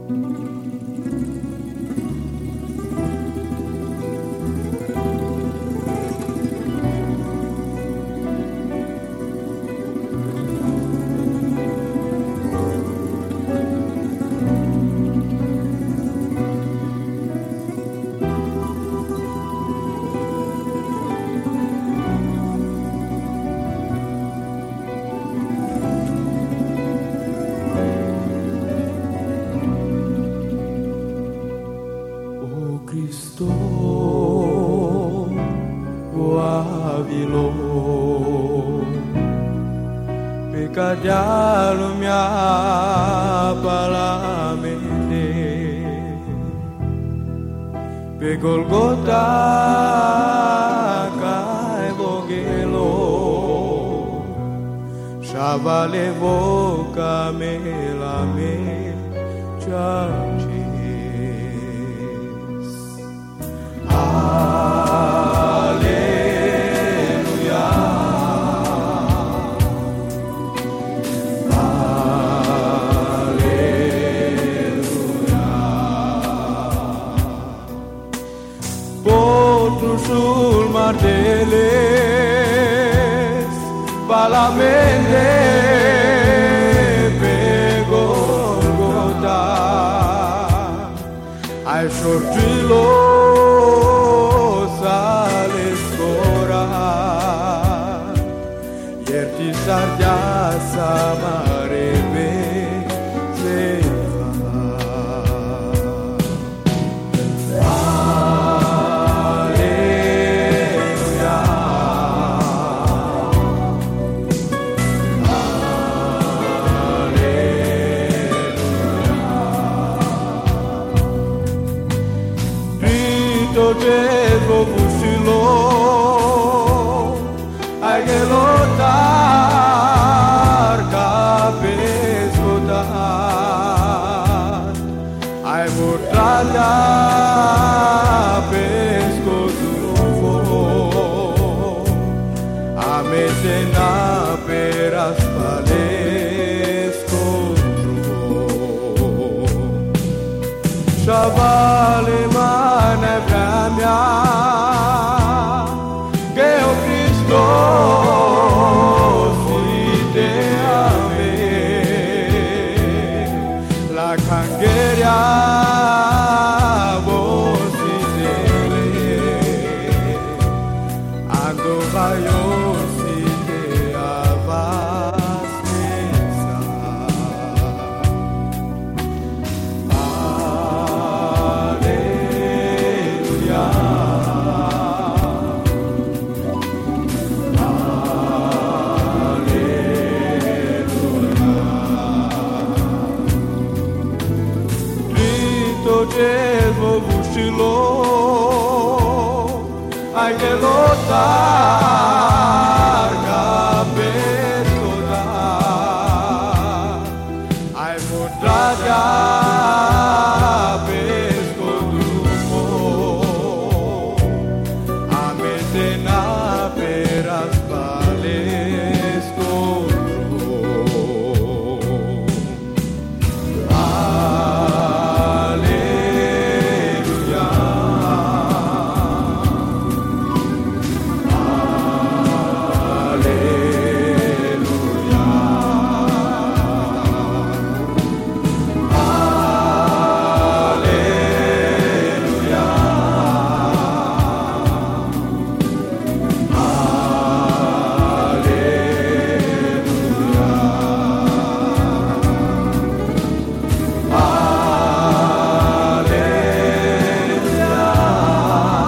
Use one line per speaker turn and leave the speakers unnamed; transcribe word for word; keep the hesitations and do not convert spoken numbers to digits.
Cristo, Avilo, pecadalo mia palamene, pe Golgota kai vogelo, shavale voca me la me chachi. Sul marteles valamente pe Golgota ai sortilo sale scora ierti sardia samarebe Jesu busilo ai gelotar capeskotar ai mortalha pescotufo a metena peras palescotufo Shavale mane mia che o Cristo si te ame la cangeria vosi dele ando vaio si te avastenza Jesu busilo ai gelotar